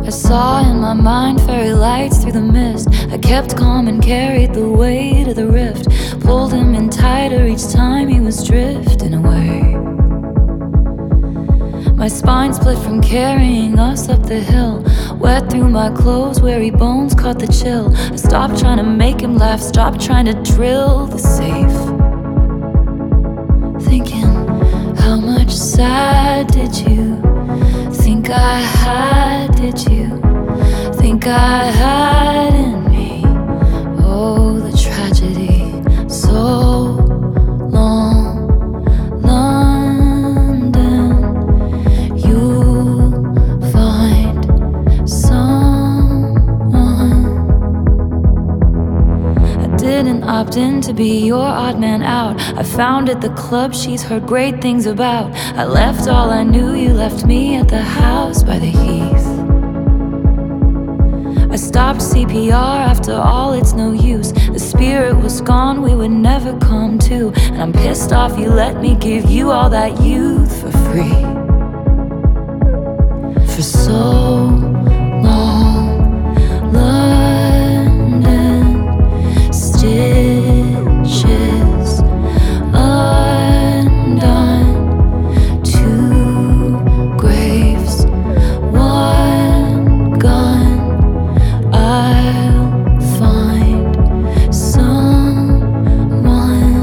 I saw in my mind fairy lights through the mist. I kept calm and carried the weight of the rift. Pulled him in tighter each time he was drifting away. My spine split from carrying us up the hill. Wet through my clothes, weary bones caught the chill. I stopped trying to make him laugh, stopped trying to drill the safe. Thinking, how much sad did you think I had? Did you think I had in me? Oh, the tragedy, so long, London. You'll find someone. I didn't opt in to be your odd man out. I founded the club she's heard great things about. I left all I knew, you left me at the house by the heath. I stopped CPR after all, it's no use. The spirit was gone, we would never come to. And I'm pissed off you let me give you all that youth for free. For so long, London, stitches undone, two graves, one gun. I'll find someone.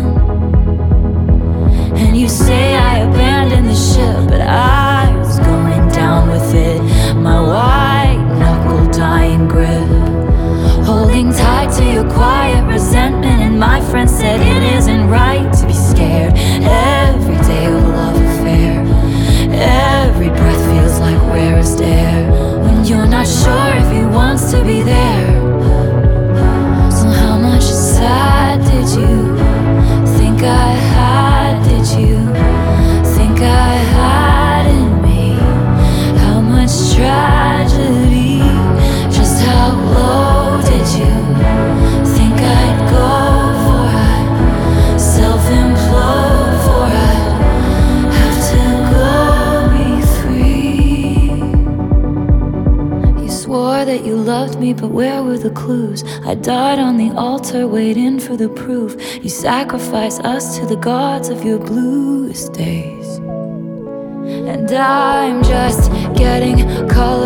And you say I abandoned the ship, but I was going down with it. My white knuckle dying grip, holding tight to your quiet resentment. And my friend said it isn't right to be scared. Every day of a love affair, every breath feels like rarest air. When you're not sure if he wants to be there. So how much sad did you think I had? Did you think I had in me? How much tragedy? Just how low did you think I'd go for? I'd self-implode for I'd have to go be free. You swore that you loved me, but where were the clues? I died on the altar waiting for the proof. You sacrificed us to the gods of your bluest days. And I'm just getting color